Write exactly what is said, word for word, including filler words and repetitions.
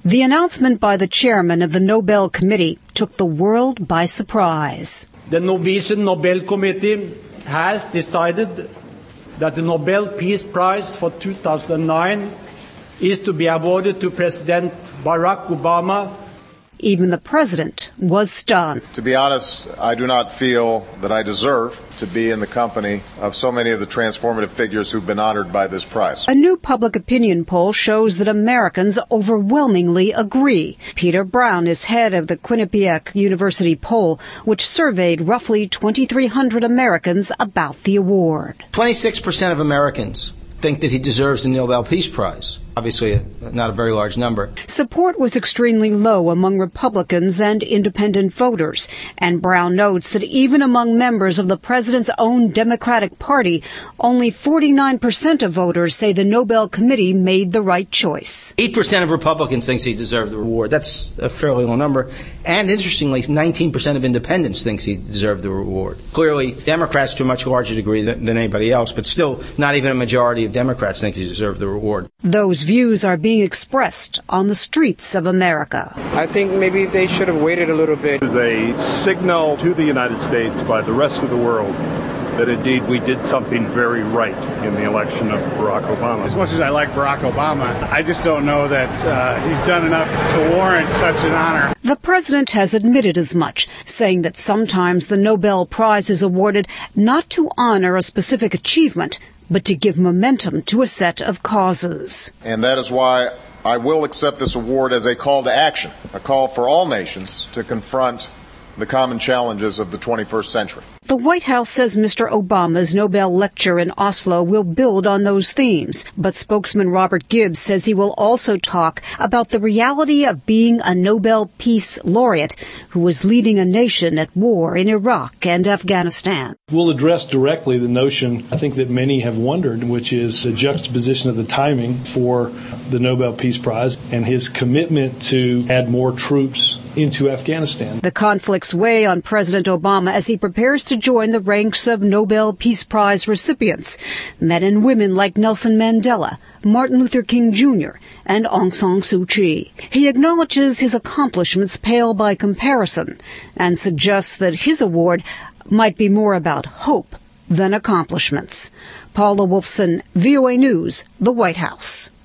The announcement by the chairman of the Nobel Committee took the world by surprise. The Norwegian Nobel Committee has decided that the Nobel Peace Prize for two thousand nine is to be awarded to President Barack Obama. Even the president was stunned. To be honest, I do not feel that I deserve to be in the company of so many of the transformative figures who've been honored by this prize. A new public opinion poll shows that Americans overwhelmingly agree. Peter Brown is head of the Quinnipiac University poll, which surveyed roughly twenty-three hundred Americans about the award. twenty-six percent of Americans think that he deserves the Nobel Peace Prize. Obviously, not a very large number. Support was extremely low among Republicans and independent voters, and Brown notes that even among members of the president's own Democratic Party, only forty-nine percent of voters say the Nobel Committee made the right choice. eight percent of Republicans think he deserved the award. That's a fairly low number. And interestingly, nineteen percent of independents think he deserved the award. Clearly, Democrats to a much larger degree than, than anybody else, but still not even a majority of Democrats think he deserved the award. Those views are being expressed on the streets of America. I think maybe they should have waited a little bit. It is a signal to the United States by the rest of the world that indeed we did something very right in the election of Barack Obama. As much as I like Barack Obama, I just don't know that uh, he's done enough to warrant such an honor. The president has admitted as much, saying that sometimes the Nobel Prize is awarded not to honor a specific achievement, but to give momentum to a set of causes. And that is why I will accept this award as a call to action, a call for all nations to confront the common challenges of the twenty-first century. The White House says Mister Obama's Nobel lecture in Oslo will build on those themes, but spokesman Robert Gibbs says he will also talk about the reality of being a Nobel Peace Laureate who is leading a nation at war in Iraq and Afghanistan. We'll address directly the notion, I think that many have wondered, which is the juxtaposition of the timing for the Nobel Peace Prize and his commitment to add more troops into Afghanistan. The conflicts weigh on President Obama as he prepares to join the ranks of Nobel Peace Prize recipients, men and women like Nelson Mandela, Martin Luther King Junior, and Aung San Suu Kyi. He acknowledges his accomplishments pale by comparison and suggests that his award might be more about hope than accomplishments. Paula Wolfson, V O A News, the White House.